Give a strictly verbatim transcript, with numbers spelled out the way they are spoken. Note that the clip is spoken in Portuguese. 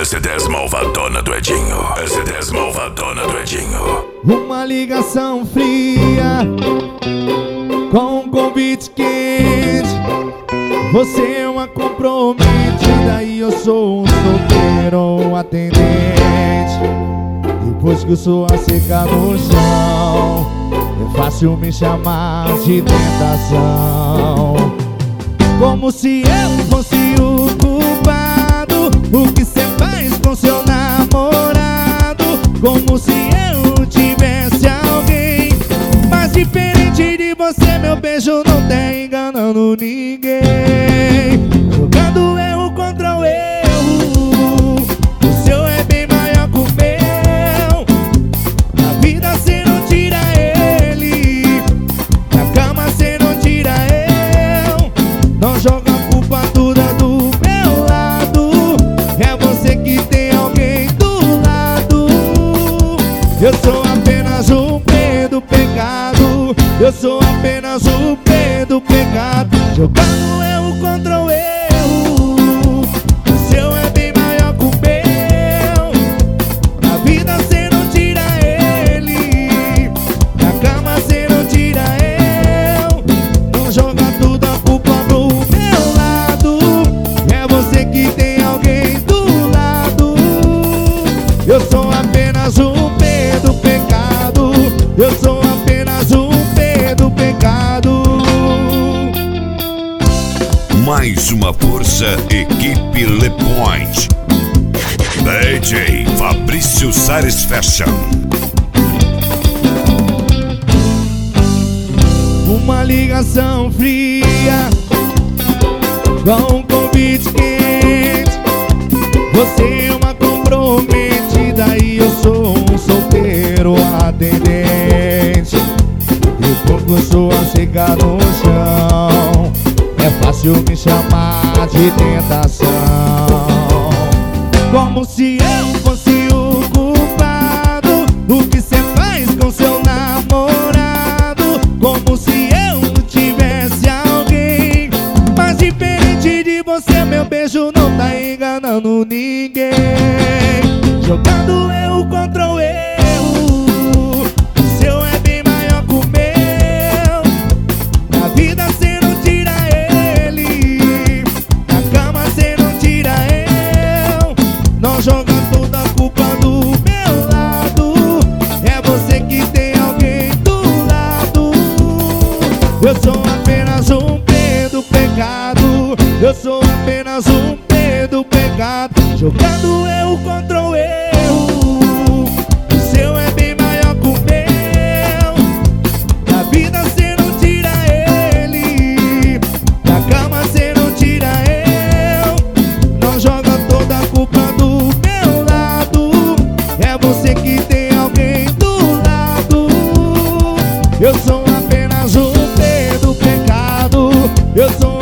Essa é dez malvadona do Edinho. Essa é dez malvadona do Edinho. Uma ligação fria com um convite quente. Você é uma comprometida e eu sou um solteiro atendente. Depois que eu sou a secar no chão, é fácil me chamar de tentação. Como se eu fosse o culpado. O que cê faz com seu namorado? Como se eu tivesse alguém. Mas diferente de você, meu beijo não tá enganando ninguém. Jogando erro contra o erro, o seu é bem maior que o meu. Na vida cê não tira ele, na cama cê não tira eu. Não joga a culpa toda do meu lado, é você que tem alguém do lado. Eu sou apenas o P do pecado, eu sou apenas o P do pecado. Jogando erro contra o erro, o seu é bem maior que o meu. Na vida cê não tira ele, na cama cê não tira eu. Não joga tudo a culpa do meu lado, é você que tem alguém do lado. Eu sou apenas um P do pecado, eu sou apenas um P do pecado. Mais uma força, equipe Le Point. D J Fabrício Sares Fashion. Uma ligação fria com um convite quente. Você é uma comprometida e eu sou um solteiro atendente. Depois que eu sou a secar no chão, é fácil me chamar de tentação. Como se eu fosse o culpado. O que cê faz com seu namorado? Como se eu tivesse alguém. Mas diferente de você, meu beijo não tá enganando ninguém. Jogando erro contra o erro, o seu é bem maior que o meu. Na vida cê não tira ele, na cama cê não tira eu. Não joga toda a culpa do meu lado, é você que tem alguém do lado. Eu sou apenas um P do pecado, eu sou apenas um P do pecado. Jogando erro contra o erro, o seu é bem maior que o meu. Na vida cê não tira ele, na cama cê não tira eu. Não joga toda a culpa do meu lado, é você que tem alguém do lado. Eu sou apenas um P do pecado, eu sou